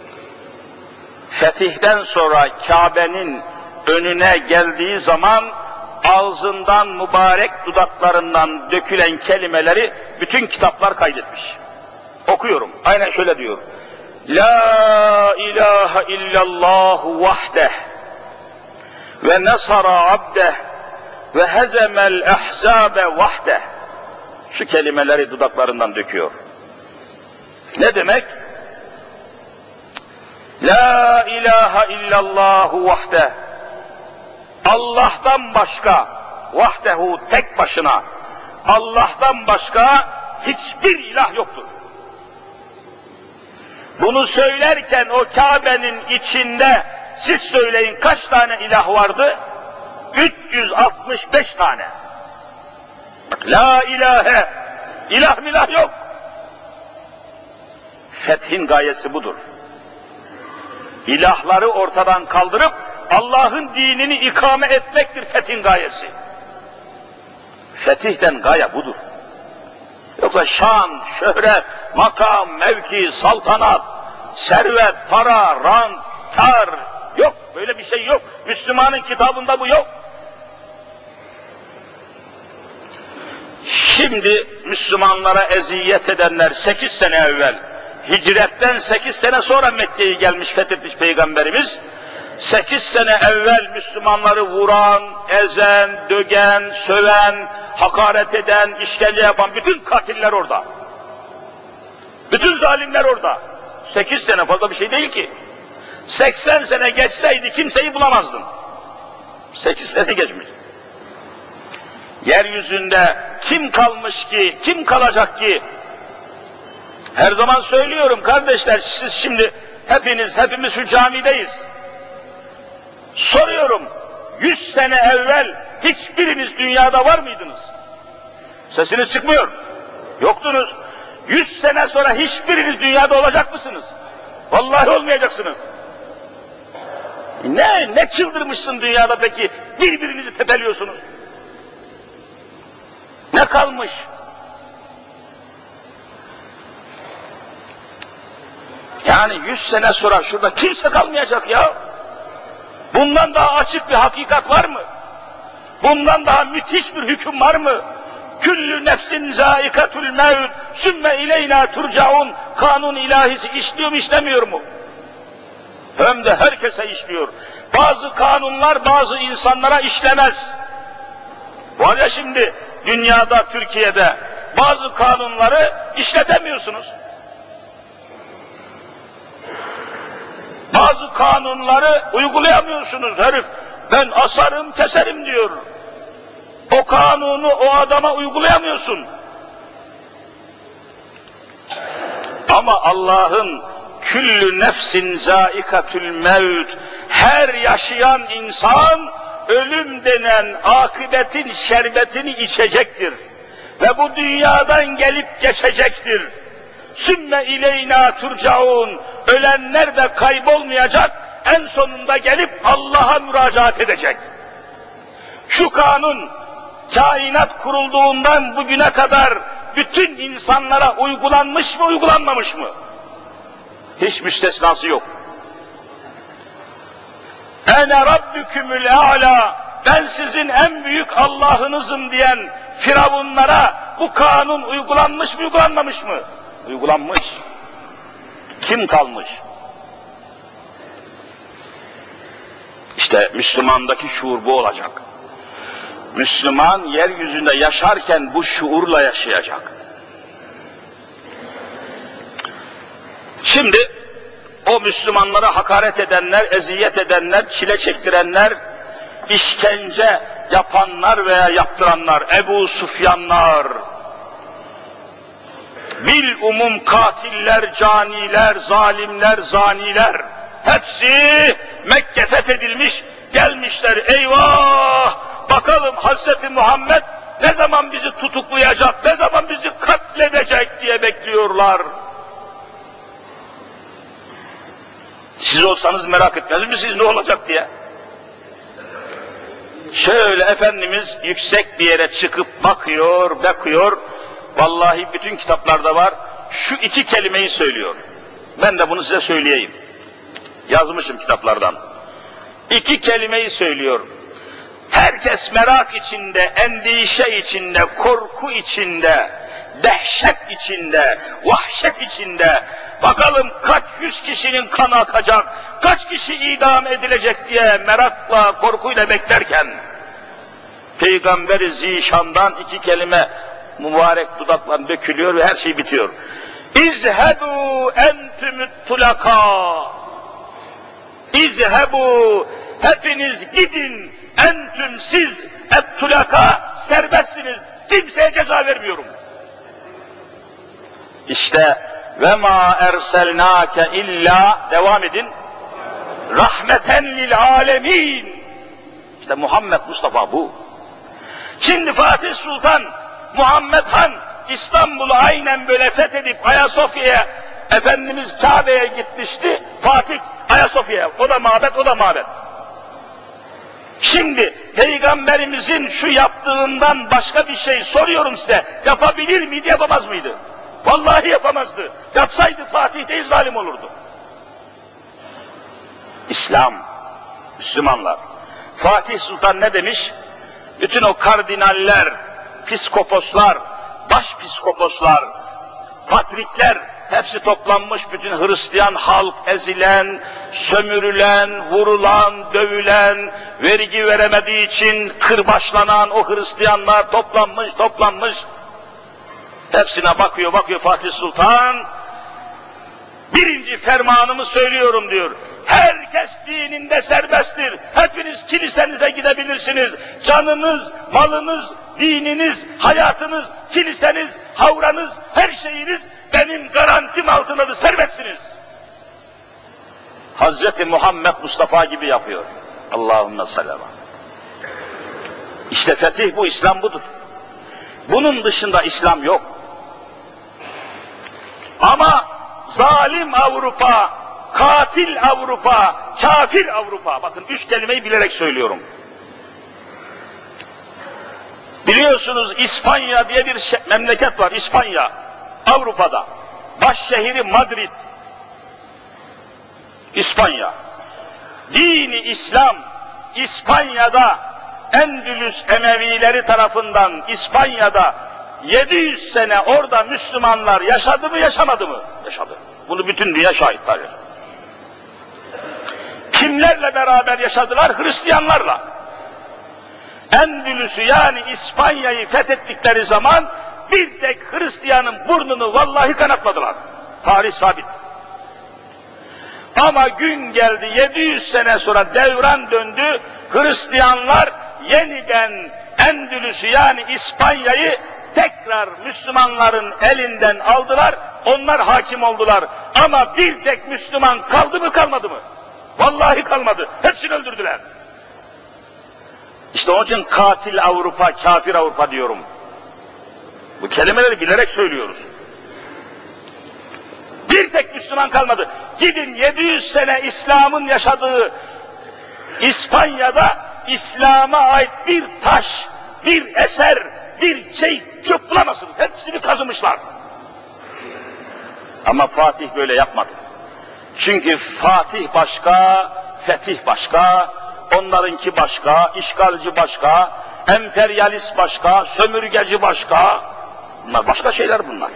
Fetihten sonra Kabe'nin önüne geldiği zaman ağzından mübarek dudaklarından dökülen kelimeleri bütün kitaplar kaydetmiş. Okuyorum, aynen şöyle diyor. La ilahe illallah vahdeh ve nasara abdeh ve hezemel ahzabe vahdeh. Şu kelimeleri dudaklarından döküyor. Ne demek? La ilahe illallah vahdeh. Allah'tan başka, vahdehu tek başına, Allah'tan başka hiçbir ilah yoktur. Bunu söylerken o Kabe'nin içinde siz söyleyin kaç tane ilah vardı? 365 tane. Bak, la ilahe, ilah milah yok. Fethin gayesi budur. İlahları ortadan kaldırıp Allah'ın dinini ikame etmektir fethin gayesi. Fetihten gaye budur. Yoksa şan, şöhret, makam, mevki, saltanat, servet, para, rant, kar, yok. Böyle bir şey yok. Müslümanın kitabında bu yok. Şimdi Müslümanlara eziyet edenler 8 sene evvel, hicretten 8 sene sonra Mekke'yi gelmiş, fethetmiş Peygamberimiz. 8 sene evvel Müslümanları vuran, ezen, dögen, söven, hakaret eden, işkence yapan bütün katiller orada. Bütün zalimler orada. 8 sene fazla bir şey değil ki. 80 sene geçseydi kimseyi bulamazdın. 8 sene geçmiş. Yeryüzünde kim kalmış ki, kim kalacak ki? Her zaman söylüyorum kardeşler, siz şimdi hepimiz şu camideyiz. Soruyorum, 100 sene evvel hiçbiriniz dünyada var mıydınız? Sesiniz çıkmıyor. Yoktunuz. 100 sene sonra hiçbiriniz dünyada olacak mısınız? Vallahi olmayacaksınız. Ne çıldırmışsın dünyada peki? Birbirinizi tepeliyorsunuz. Ne kalmış? Yani 100 sene sonra şurada kimse kalmayacak ya. Bundan daha açık bir hakikat var mı? Bundan daha müthiş bir hüküm var mı? Küllü nefsin zâikatül mevt, sümme ileyna turcaun. Kanun ilahisi işliyor mu işlemiyor mu? Hem de herkese işliyor. Bazı kanunlar bazı insanlara işlemez. Var ya şimdi dünyada, Türkiye'de bazı kanunları işletemiyorsunuz. Bazı kanunları uygulayamıyorsunuz. Herif ben asarım keserim diyor. O kanunu o adama uygulayamıyorsun. Ama Allah'ın küllü nefsin zâikatül mevt, her yaşayan insan ölüm denen akıbetin şerbetini içecektir. Ve bu dünyadan gelip geçecektir. Sümme ileyna turcaun, ölenler de kaybolmayacak, en sonunda gelip Allah'a müracaat edecek. Şu kanun, kainat kurulduğundan bugüne kadar bütün insanlara uygulanmış mı, uygulanmamış mı? Hiç müstesnası yok. Ene rabbükümül âlâ, ben sizin en büyük Allah'ınızım diyen firavunlara bu kanun uygulanmış mı, uygulanmamış mı? Uygulanmış. Kim kalmış? İşte Müslümandaki şuur bu olacak. Müslüman yeryüzünde yaşarken bu şuurla yaşayacak. Şimdi o Müslümanlara hakaret edenler, eziyet edenler, çile çektirenler, işkence yapanlar veya yaptıranlar, Ebu Süfyanlar, bilumum katiller, caniler, zalimler, zaniler, hepsi Mekke fethedilmiş, gelmişler, eyvah! Bakalım Hazreti Muhammed ne zaman bizi tutuklayacak, ne zaman bizi katledecek diye bekliyorlar. Siz olsanız merak etmez misiniz ne olacak diye? Şöyle Efendimiz yüksek bir yere çıkıp bakıyor, vallahi bütün kitaplarda var, şu iki kelimeyi söylüyor. Ben de bunu size söyleyeyim. Yazmışım kitaplardan. İki kelimeyi söylüyor. Herkes merak içinde, endişe içinde, korku içinde, dehşet içinde, vahşet içinde, bakalım kaç yüz kişinin kanı akacak, kaç kişi idam edilecek diye merakla, korkuyla beklerken, Peygamber-i Zişan'dan iki kelime mübarek dudakla dökülüyor ve her şey bitiyor. İzhebu entümüt tulaka. İzhebu, hepiniz gidin, entüm siz, ettulaka, serbestsiniz, kimseye ceza vermiyorum. İşte ve ma erselnake illa, devam edin, rahmeten lil alemin. İşte Muhammed Mustafa bu. Şimdi Fatih Sultan Muhammed Han İstanbul'u aynen böyle fethedip Ayasofya'ya, Efendimiz Kabe'ye gitmişti. Fatih Ayasofya'ya, o da mabet. Şimdi Peygamberimizin şu yaptığından başka bir şey soruyorum size, yapabilir miydi, yapamaz mıydı? Vallahi yapamazdı. Yapsaydı Fatih değil zalim olurdu. İslam, Müslümanlar. Fatih Sultan ne demiş? Bütün o kardinaller, piskoposlar, başpiskoposlar, patrikler hepsi toplanmış, bütün Hristiyan halk ezilen, sömürülen, vurulan, dövülen, vergi veremediği için kırbaçlanan o Hristiyanlar toplanmış. Hepsine bakıyor Fatih Sultan, birinci fermanımı söylüyorum diyor. Herkes dininde serbesttir. Hepiniz kilisenize gidebilirsiniz. Canınız, malınız, dininiz, hayatınız, kiliseniz, havranız, her şeyiniz benim garantim altındadır. Serbestsiniz. Hazreti Muhammed Mustafa gibi yapıyor. Allahümme sallallahu. İşte fetih bu, İslam budur. Bunun dışında İslam yok. Ama zalim Avrupa, katil Avrupa, kafir Avrupa, bakın 3 kelimeyi bilerek söylüyorum. Biliyorsunuz İspanya diye bir memleket var, İspanya, Avrupa'da. Başşehri Madrid, İspanya. Dini İslam, İspanya'da Endülüs Emevileri tarafından İspanya'da 700 sene orada Müslümanlar yaşadı mı, yaşamadı mı? Yaşadı. Bunu bütün dünya şahitler. Kimlerle beraber yaşadılar? Hristiyanlarla. Endülüs'ü yani İspanya'yı fethettikleri zaman bir tek Hristiyanın burnunu vallahi kanatmadılar. Tarih sabit. Ama gün geldi, 700 sene sonra devran döndü, Hristiyanlar yeniden Endülüs'ü yani İspanya'yı tekrar Müslümanların elinden aldılar, onlar hakim oldular. Ama bir tek Müslüman kaldı mı, kalmadı mı? Vallahi kalmadı, hepsini öldürdüler. İşte onun için katil Avrupa, kafir Avrupa diyorum. Bu kelimeleri bilerek söylüyoruz. Bir tek Müslüman kalmadı. Gidin 700 sene İslam'ın yaşadığı İspanya'da İslam'a ait bir taş, bir eser, bir şey çok bulamazsınız. Hepsini kazımışlar. Ama Fatih böyle yapmadı. Çünkü Fatih başka, fetih başka, onlarınki başka, işgalci başka, emperyalist başka, sömürgeci başka. Bunlar başka şeyler bunlar.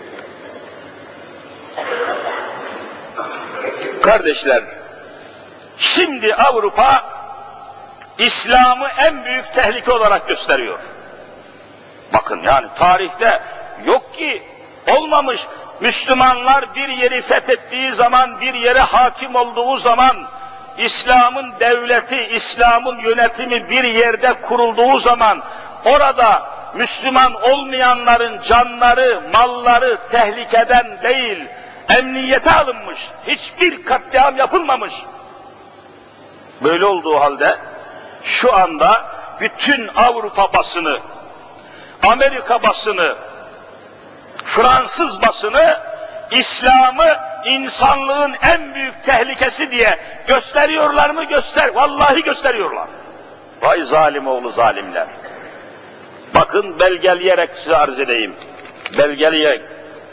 Kardeşler, şimdi Avrupa İslam'ı en büyük tehlike olarak gösteriyor. Bakın yani tarihte yok ki, olmamış. Müslümanlar bir yeri fethettiği zaman, bir yere hakim olduğu zaman, İslam'ın devleti, İslam'ın yönetimi bir yerde kurulduğu zaman, orada Müslüman olmayanların canları, malları tehlikeden değil, emniyete alınmış, hiçbir katliam yapılmamış. Böyle olduğu halde şu anda bütün Avrupa basını, Amerika basını, Fransız basını İslam'ı insanlığın en büyük tehlikesi diye gösteriyorlar mı? Vallahi gösteriyorlar. Vay zalim oğlu zalimler. Bakın belgeleyerek size arz edeyim. Belgeleyerek.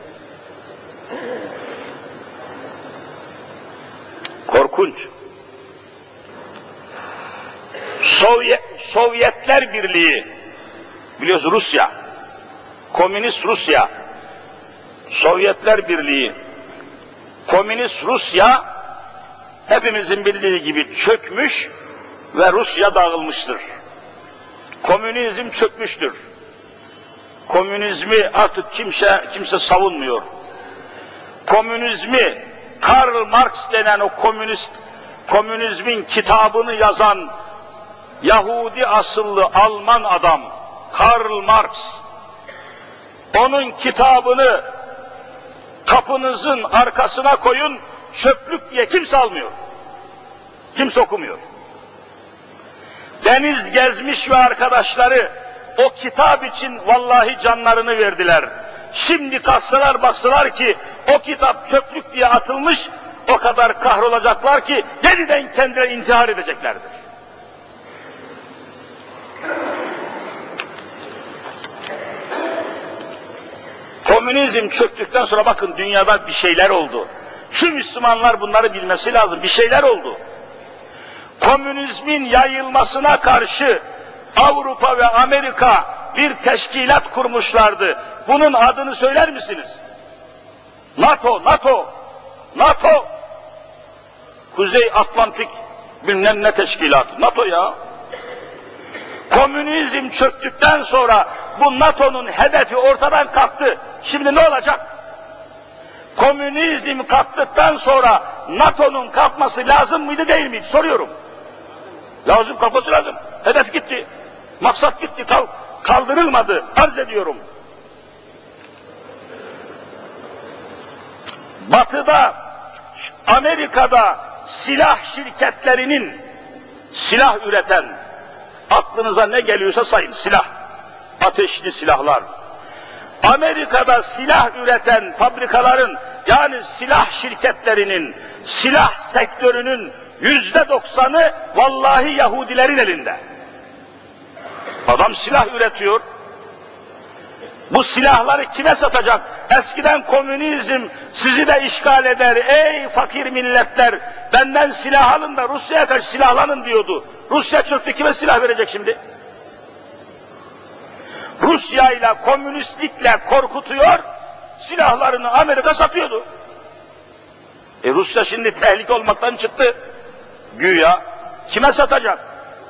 Korkunç. Sovyetler Birliği, biliyorsunuz Rusya, Komünist Rusya, Sovyetler Birliği, Komünist Rusya hepimizin bildiği gibi çökmüş ve Rusya dağılmıştır. Komünizm çökmüştür. Komünizmi artık kimse savunmuyor. Komünizmi Karl Marx denen o komünizmin kitabını yazan Yahudi asıllı Alman adam Karl Marx, onun kitabını kapınızın arkasına koyun, çöplük diye kimse almıyor. Kimse okumuyor. Deniz Gezmiş ve arkadaşları o kitap için vallahi canlarını verdiler. Şimdi kalksalar baksalar ki o kitap çöplük diye atılmış, o kadar kahrolacaklar ki yeniden kendileri intihar edeceklerdir. Komünizm çöktükten sonra bakın dünyada bir şeyler oldu. Şu Müslümanlar bunları bilmesi lazım. Bir şeyler oldu. Komünizmin yayılmasına karşı Avrupa ve Amerika bir teşkilat kurmuşlardı. Bunun adını söyler misiniz? NATO. Kuzey Atlantik bilmem ne teşkilatı. NATO ya. Komünizm çöktükten sonra bu NATO'nun hedefi ortadan kalktı. Şimdi ne olacak? Komünizm kalktıktan sonra NATO'nun kalkması lazım mıydı değil miydi? Soruyorum. Lazım, kalkması lazım. Hedef gitti. Maksat gitti. Kaldırılmadı. Arz ediyorum. Batı'da, Amerika'da silah şirketlerinin silah üreten, aklınıza ne geliyorsa sayın, silah, ateşli silahlar. Amerika'da silah üreten fabrikaların, yani silah şirketlerinin, silah sektörünün %90'ı vallahi Yahudilerin elinde. Adam silah üretiyor. Bu silahları kime satacak? Eskiden komünizm sizi de işgal eder, ey fakir milletler, benden silah alın da Rusya'ya karşı silahlanın diyordu. Rusya çöktü, kime silah verecek şimdi? Rusya ile komünistlikle korkutuyor, silahlarını Amerika satıyordu. Rusya şimdi tehlike olmaktan çıktı. Güya kime satacak?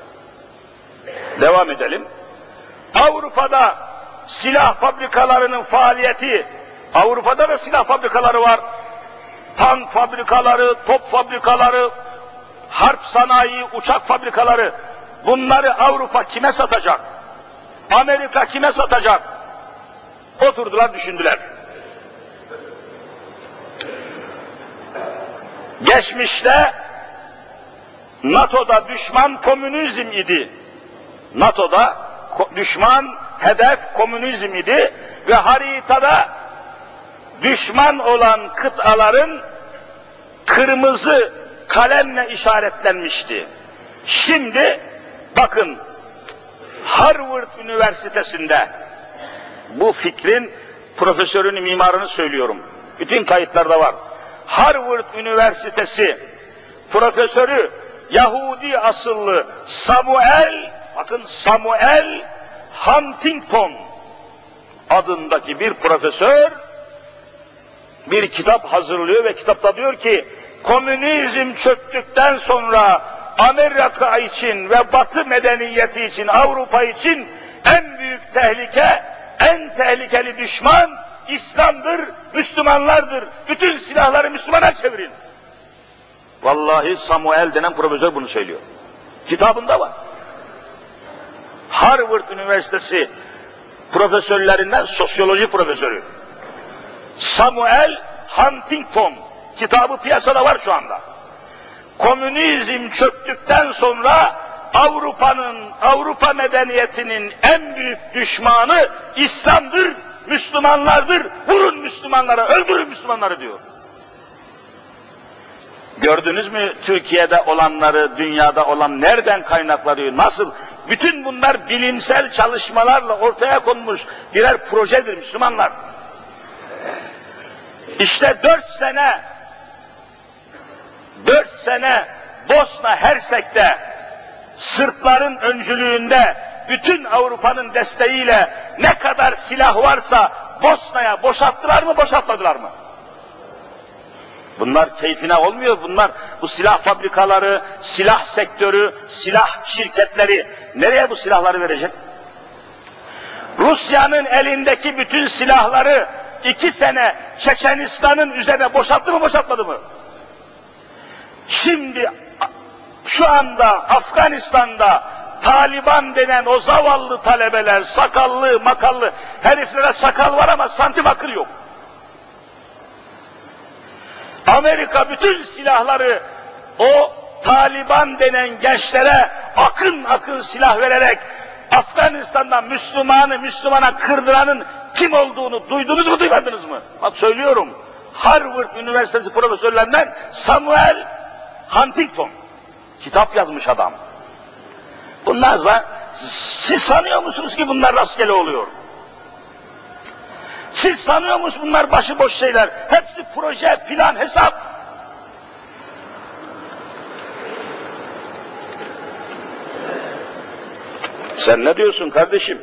Devam edelim. Avrupa'da silah fabrikalarının faaliyeti, Avrupa'da da silah fabrikaları var. Tank fabrikaları, top fabrikaları, harp sanayi, uçak fabrikaları. Bunları Avrupa kime satacak? Amerika kime satacak? Oturdular, düşündüler. Geçmişte NATO'da düşman komünizm idi. NATO'da düşman hedef komünizm idi ve haritada düşman olan kıtaların kırmızı kalemle işaretlenmişti. Şimdi bakın, Harvard Üniversitesi'nde, bu fikrin profesörünü, mimarını söylüyorum, bütün kayıtlarda var. Harvard Üniversitesi profesörü Yahudi asıllı Samuel Huntington adındaki bir profesör bir kitap hazırlıyor ve kitapta diyor ki, komünizm çöktükten sonra Amerika için ve Batı medeniyeti için, Avrupa için en büyük tehlike, en tehlikeli düşman İslam'dır, Müslümanlardır. Bütün silahları Müslümana çevirin. Vallahi Samuel denen profesör bunu söylüyor. Kitabında var. Harvard Üniversitesi profesörlerinden sosyoloji profesörü Samuel Huntington, kitabı piyasada var şu anda. Komünizm çöktükten sonra Avrupa medeniyetinin en büyük düşmanı İslam'dır, Müslümanlardır. Vurun Müslümanlara, öldürün Müslümanları diyor. Gördünüz mü Türkiye'de olanları, dünyada olan nereden kaynaklanıyor, nasıl? Bütün bunlar bilimsel çalışmalarla ortaya konmuş birer projedir Müslümanlar. İşte 4 sene Bosna Hersek'te Sırpların öncülüğünde bütün Avrupa'nın desteğiyle ne kadar silah varsa Bosna'ya boşalttılar mı, boşaltmadılar mı? Bunlar keyfine olmuyor, bu silah fabrikaları, silah sektörü, silah şirketleri nereye bu silahları verecek? Rusya'nın elindeki bütün silahları 2 sene Çeçenistan'ın üzerine boşalttı mı, boşaltmadı mı? Şimdi şu anda Afganistan'da Taliban denen o zavallı talebeler, sakallı makallı heriflere sakal var ama santim akıl yok. Amerika bütün silahları o Taliban denen gençlere akın akın silah vererek Afganistan'da Müslümana kırdıranın kim olduğunu duydunuz mu, duymadınız mı? Bak söylüyorum, Harvard Üniversitesi profesörlerinden Samuel Huntington kitap yazmış adam. Bunlar, siz sanıyor musunuz ki bunlar rastgele oluyor? Siz sanıyor musunuz bunlar başıboş şeyler? Hepsi proje, plan, hesap. Sen ne diyorsun kardeşim?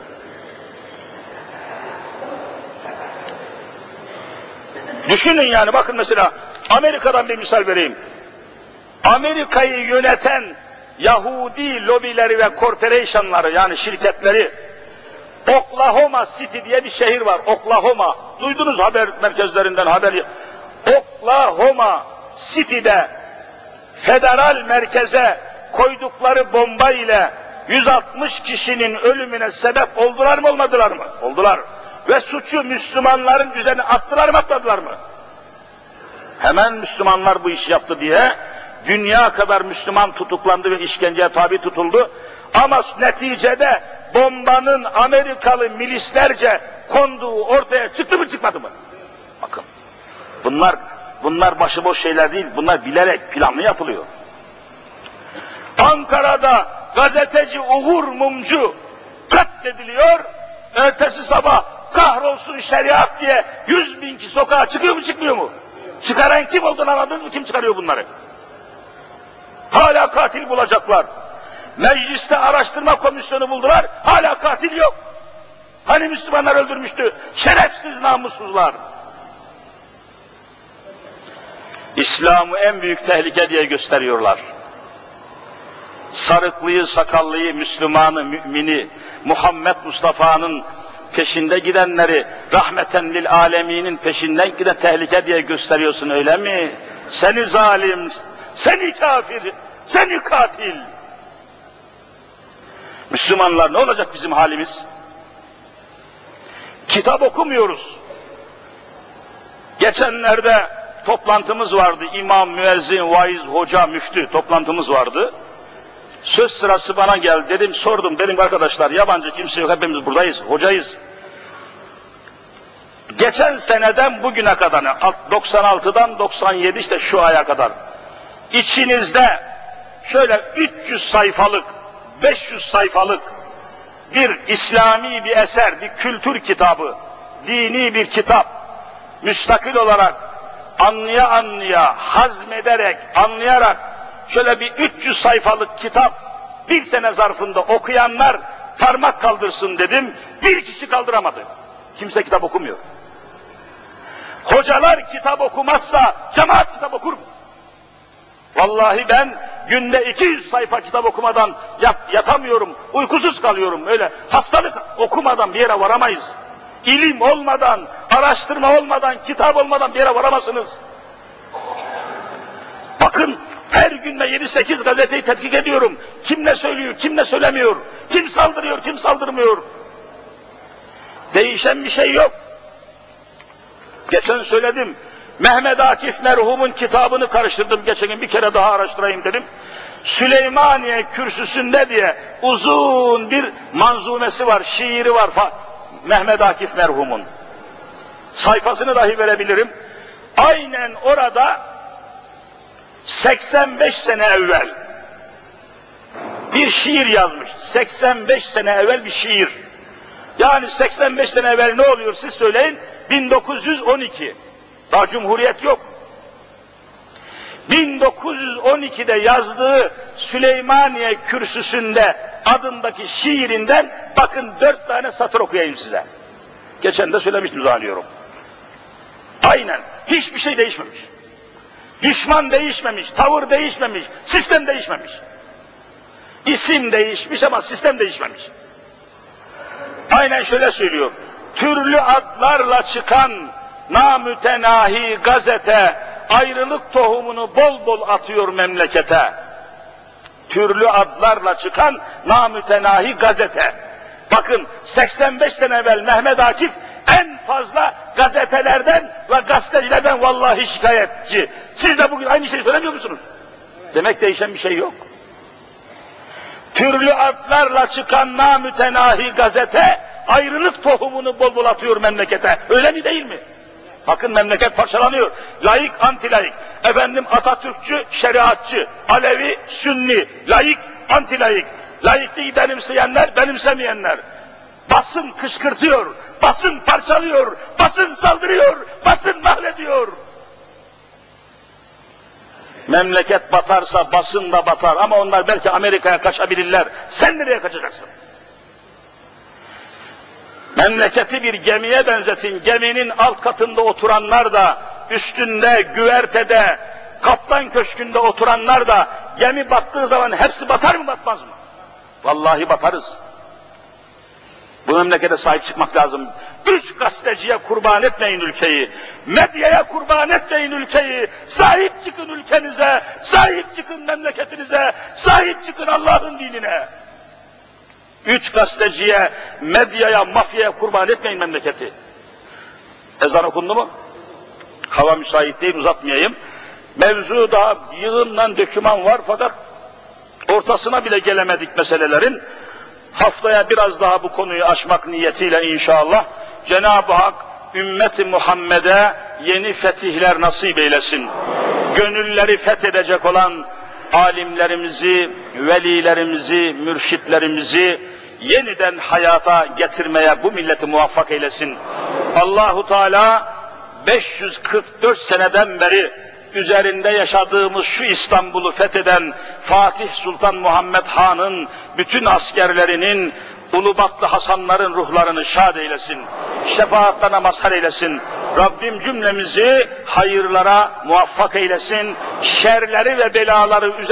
Düşünün yani, bakın mesela Amerika'dan bir misal vereyim. Amerika'yı yöneten Yahudi lobileri ve corporation'ları, yani şirketleri, Oklahoma City diye bir şehir var, Oklahoma. Duydunuz haber merkezlerinden haberi. Oklahoma City'de federal merkeze koydukları bomba ile 160 kişinin ölümüne sebep oldular mı, olmadılar mı? Oldular. Ve suçu Müslümanların üzerine attılar mı, atmadılar mı? Hemen Müslümanlar bu işi yaptı diye dünya kadar Müslüman tutuklandı ve işkenceye tabi tutuldu. Ama neticede bombanın Amerikalı milislerce konduğu ortaya çıktı mı çıkmadı mı? Bakın, bunlar başıboş şeyler değil, bunlar bilerek planlı yapılıyor. Ankara'da gazeteci Uğur Mumcu katlediliyor, ertesi sabah kahrolsun şeriat diye 100.000 kişi sokağa çıkıyor mu çıkmıyor mu? Çıkaran kim olduğunu anladınız mı? Kim çıkarıyor bunları? Hala katil bulacaklar. Mecliste araştırma komisyonu buldular, hala katil yok. Hani Müslümanlar öldürmüştü? Şerefsiz namussuzlar. İslam'ı en büyük tehlike diye gösteriyorlar. Sarıklıyı, sakallıyı, Müslümanı, mümini, Muhammed Mustafa'nın peşinde gidenleri, rahmeten lil aleminin peşinden giden tehlike diye gösteriyorsun, öyle mi? Seni zalim, seni kafir, seni katil. Müslümanlar, ne olacak bizim halimiz? Kitap okumuyoruz. Geçenlerde toplantımız vardı. İmam, müezzin, vaiz, hoca, müftü toplantımız vardı. Söz sırası bana geldi. Dedim, sordum. Dedim arkadaşlar, yabancı kimse yok. Hepimiz buradayız. Hocayız. Geçen seneden bugüne kadar, 96'dan 97 işte şu aya kadar, içinizde şöyle 300 sayfalık, 500 sayfalık bir İslami bir eser, bir kültür kitabı, dini bir kitap, müstakil olarak anlaya, hazmederek, anlayarak şöyle bir 300 sayfalık kitap bir sene zarfında okuyanlar parmak kaldırsın dedim, bir kişi kaldıramadı. Kimse kitap okumuyor. Hocalar kitap okumazsa cemaat kitap okur mu? Vallahi ben günde 200 sayfa kitap okumadan yatamıyorum, uykusuz kalıyorum. Öyle hastalık okumadan bir yere varamayız. İlim olmadan, araştırma olmadan, kitap olmadan bir yere varamazsınız. Bakın, her gün ben 7-8 gazeteyi tetkik ediyorum. Kim ne söylüyor, kim ne söylemiyor, kim saldırıyor, kim saldırmıyor. Değişen bir şey yok. Geçen söyledim, Mehmet Akif merhumun kitabını karıştırdım geçen gün, bir kere daha araştırayım dedim. Süleymaniye Kürsüsü'nde diye uzun bir manzumesi var, şiiri var Mehmet Akif merhumun. Sayfasını dahi verebilirim. Aynen orada 85 sene evvel bir şiir yazmış. 85 sene evvel bir şiir. Yani 85 sene evvel ne oluyor siz söyleyin? 1912. Daha Cumhuriyet yok. 1912'de yazdığı Süleymaniye Kürsüsü'nde adındaki şiirinden bakın 4 tane satır okuyayım size. Geçen de söylemiştim zannediyorum. Aynen. Hiçbir şey değişmemiş. Düşman değişmemiş, tavır değişmemiş, sistem değişmemiş. İsim değişmiş ama sistem değişmemiş. Aynen şöyle söylüyor. Türlü adlarla çıkan namütenahi gazete ayrılık tohumunu bol bol atıyor memlekete. Türlü adlarla çıkan namütenahi gazete. Bakın 85 sene evvel Mehmet Akif en fazla gazetelerden ve gazetecilerden vallahi şikayetçi. Siz de bugün aynı şeyi söylemiyor musunuz? Demek değişen bir şey yok. Türlü adlarla çıkan namütenahi gazete ayrılık tohumunu bol bol atıyor memlekete. Öyle mi değil mi? Bakın memleket parçalanıyor. Laik, antilaik. Efendim Atatürkçü, şeriatçı. Alevi, Sünni. Laik, antilaik. Laikliği benimseyenler, benimsemeyenler. Basın kışkırtıyor. Basın parçalıyor. Basın saldırıyor. Basın mahvediyor. Memleket batarsa basın da batar ama onlar belki Amerika'ya kaçabilirler. Sen nereye kaçacaksın? Memleketi bir gemiye benzetin. Geminin alt katında oturanlar da, üstünde, güvertede, kaptan köşkünde oturanlar da gemi battığı zaman hepsi batar mı batmaz mı? Vallahi batarız. Bu memlekete sahip çıkmak lazım. 3 gazeteciye kurban etmeyin ülkeyi. Medyaya kurban etmeyin ülkeyi. Sahip çıkın ülkenize, sahip çıkın memleketinize, sahip çıkın Allah'ın dinine. 3 gazeteciye, medyaya, mafyaya kurban etmeyin memleketi. Ezan okundu mu? Hava müsait değil, uzatmayayım. Mevzu daha yığından döküman var fakat ortasına bile gelemedik meselelerin. Haftaya biraz daha bu konuyu açmak niyetiyle inşallah Cenab-ı Hak ümmeti Muhammed'e yeni fetihler nasip eylesin. Gönülleri fethedecek olan alimlerimizi, velilerimizi, mürşitlerimizi yeniden hayata getirmeye bu milleti muvaffak eylesin. Allahu Teala 544 seneden beri üzerinde yaşadığımız şu İstanbul'u fetheden Fatih Sultan Muhammed Han'ın bütün askerlerinin, Ulubatlı Hasanların ruhlarını şad eylesin, şefaatlerine mazhar eylesin. Rabbim cümlemizi hayırlara muvaffak eylesin, şerleri ve belaları